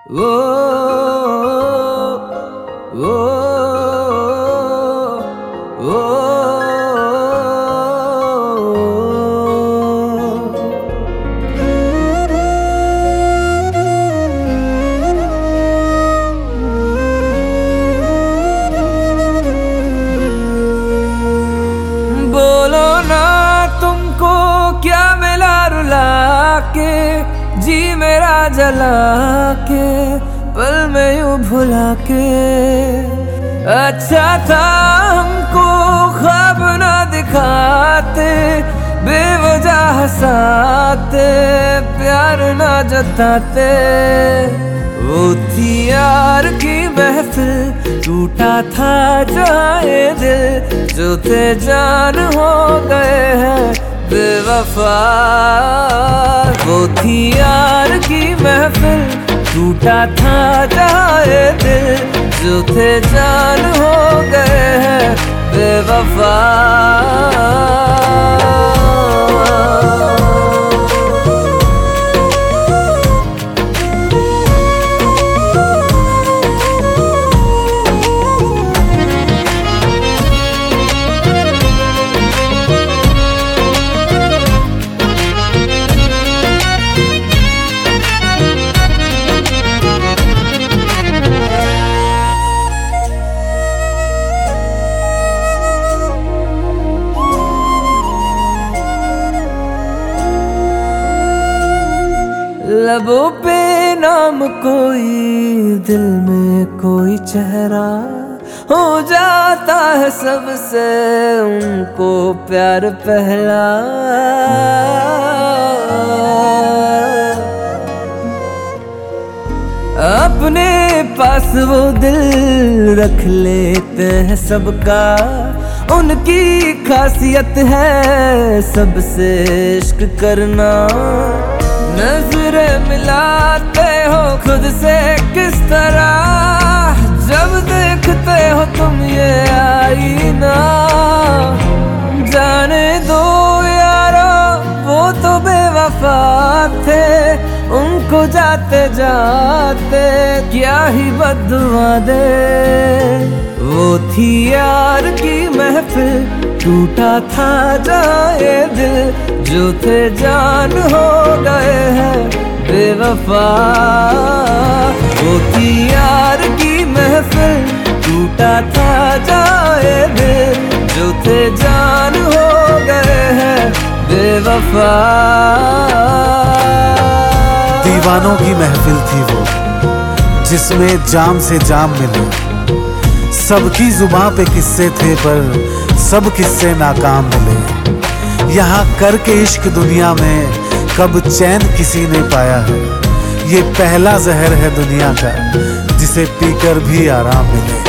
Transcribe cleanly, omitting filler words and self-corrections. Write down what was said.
वो वो वो बोलो ना तुमको क्या मिला रुला के, जी मेरा जला के, पल में यूं भुला के। अच्छा था हमको ख्वाब ना दिखाते, बेवजह हंसाते, प्यार ना जताते। वो थी यार की महफिल, टूटा था जाए दिल, जो थे जान हो गए हैं बेवफा। वो थी यार की महफिल, टूटा था जाए दिल, जो थे जान हो गए हैं बेवफा। लबों पे नाम कोई, दिल में कोई चेहरा, हो जाता है सबसे उनको प्यार पहला। अपने पास वो दिल रख लेते हैं सबका, उनकी खासियत है सबसे इश्क करना। नजरें मिलाते हो खुद से किस तरह, जब देखते हो तुम ये आईना। जाने दो यारो वो तो बेवफा थे, उनको जाते जाते क्या ही बद्दुआ दे। वो थी यार की महफिल, टूटा था जाए दिल, जो थे जान हो गए हैं बेवफा। वो थी यार की महफिल, टूटा था जाए दिल, जो थे जान हो गए हैं बेवफा। दीवानों की महफिल थी वो, जिसमें जाम से जाम मिले। सबकी जुबां पे किस्से थे पर सब किस्से नाकाम मिले। यहाँ करके इश्क दुनिया में कब चैन किसी ने पाया है, ये पहला जहर है दुनिया का जिसे पीकर भी आराम मिले।